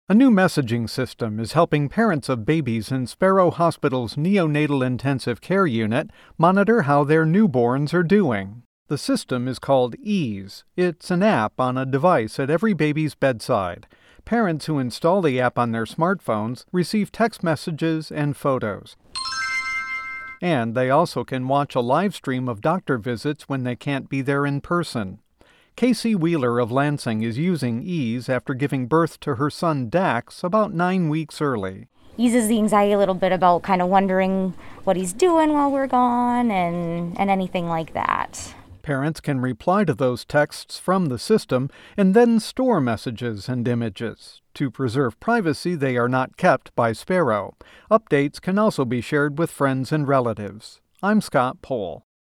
A new messaging system is helping parents of babies in Sparrow Hospital's neonatal intensive care unit monitor how their newborns are doing. The system is called Ease. It's an app on a device at every baby's bedside. Parents who install the app on their smartphones receive text messages and photos. And they also can watch a live stream of doctor visits when they can't be there in person. Casey Wheeler of Lansing is using Ease after giving birth to her son Dax about 9 weeks early. Eases the anxiety a little bit about kind of wondering what he's doing while we're gone and anything like that. Parents can reply to those texts from the system and then store messages and images. To preserve privacy, they are not kept by Sparrow. Updates can also be shared with friends and relatives. I'm Scott Pohl.